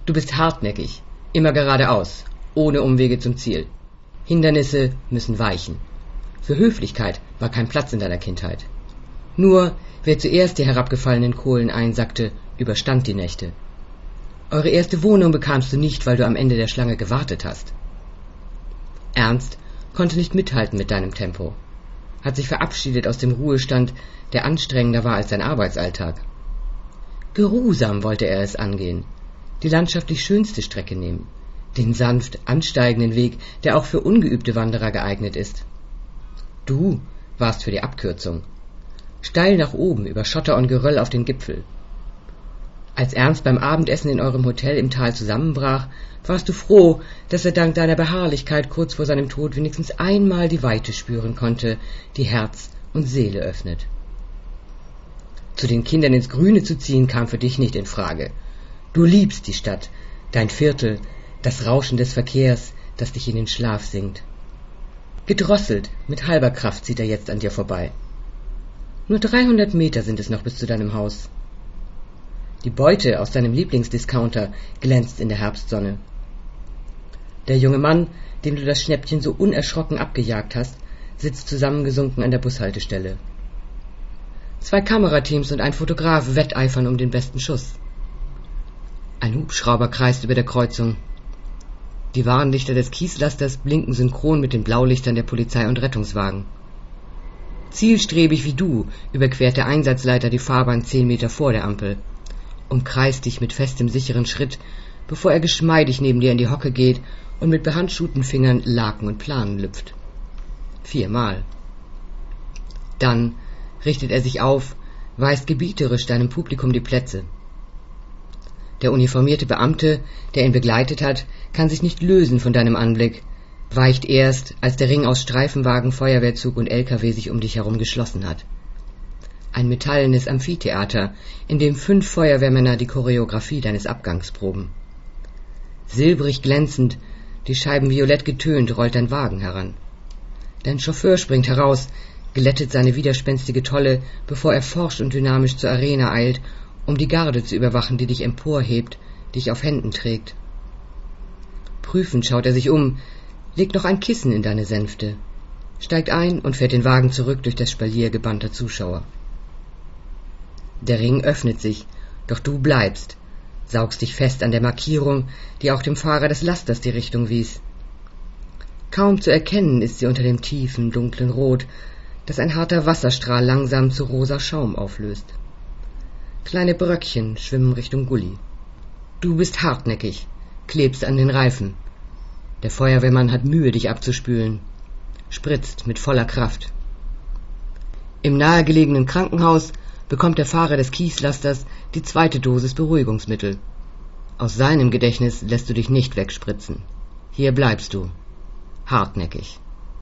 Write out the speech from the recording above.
Du bist hartnäckig, immer geradeaus, ohne Umwege zum Ziel. Hindernisse müssen weichen. Für Höflichkeit war kein Platz in deiner Kindheit. Nur wer zuerst die herabgefallenen Kohlen einsackte, überstand die Nächte. Eure erste Wohnung bekamst du nicht, weil du am Ende der Schlange gewartet hast. Ernst konnte nicht mithalten mit deinem Tempo, hat sich verabschiedet aus dem Ruhestand, der anstrengender war als sein Arbeitsalltag. Geruhsam wollte er es angehen, die landschaftlich schönste Strecke nehmen, den sanft ansteigenden Weg, der auch für ungeübte Wanderer geeignet ist. Du warst für die Abkürzung, steil nach oben über Schotter und Geröll auf den Gipfel. Als Ernst beim Abendessen in eurem Hotel im Tal zusammenbrach, warst du froh, dass er dank deiner Beharrlichkeit kurz vor seinem Tod wenigstens einmal die Weite spüren konnte, die Herz und Seele öffnet. Zu den Kindern ins Grüne zu ziehen, kam für dich nicht in Frage. Du liebst die Stadt, dein Viertel, das Rauschen des Verkehrs, das dich in den Schlaf singt. Gedrosselt, mit halber Kraft zieht er jetzt an dir vorbei. Nur 300 Meter sind es noch bis zu deinem Haus. Die Beute aus deinem Lieblingsdiscounter glänzt in der Herbstsonne. Der junge Mann, dem du das Schnäppchen so unerschrocken abgejagt hast, sitzt zusammengesunken an der Bushaltestelle. 2 Kamerateams und ein Fotograf wetteifern um den besten Schuss. Ein Hubschrauber kreist über der Kreuzung. Die Warnlichter des Kieslasters blinken synchron mit den Blaulichtern der Polizei und Rettungswagen. Zielstrebig wie du überquert der Einsatzleiter die Fahrbahn 10 Meter vor der Ampel, umkreist dich mit festem, sicheren Schritt, bevor er geschmeidig neben dir in die Hocke geht und mit behandschuhten Fingern Laken und Planen lüpft. 4 Mal. Dann richtet er sich auf, weist gebieterisch deinem Publikum die Plätze. Der uniformierte Beamte, der ihn begleitet hat, kann sich nicht lösen von deinem Anblick, weicht erst, als der Ring aus Streifenwagen, Feuerwehrzug und LKW sich um dich herum geschlossen hat. Ein metallenes Amphitheater, in dem 5 Feuerwehrmänner die Choreografie deines Abgangs proben. Silbrig glänzend, die Scheiben violett getönt, rollt dein Wagen heran. Dein Chauffeur springt heraus, glättet seine widerspenstige Tolle, bevor er forsch und dynamisch zur Arena eilt, um die Garde zu überwachen, die dich emporhebt, dich auf Händen trägt. Prüfend schaut er sich um, legt noch ein Kissen in deine Sänfte, steigt ein und fährt den Wagen zurück durch das Spalier gebannter Zuschauer. Der Ring öffnet sich, doch du bleibst, saugst dich fest an der Markierung, die auch dem Fahrer des Lasters die Richtung wies. Kaum zu erkennen ist sie unter dem tiefen, dunklen Rot, das ein harter Wasserstrahl langsam zu rosa Schaum auflöst. Kleine Bröckchen schwimmen Richtung Gully. Du bist hartnäckig, klebst an den Reifen. Der Feuerwehrmann hat Mühe, dich abzuspülen, spritzt mit voller Kraft. Im nahegelegenen Krankenhaus bekommt der Fahrer des Kieslasters die 2. Dosis Beruhigungsmittel. Aus seinem Gedächtnis lässt du dich nicht wegspritzen. Hier bleibst du, hartnäckig.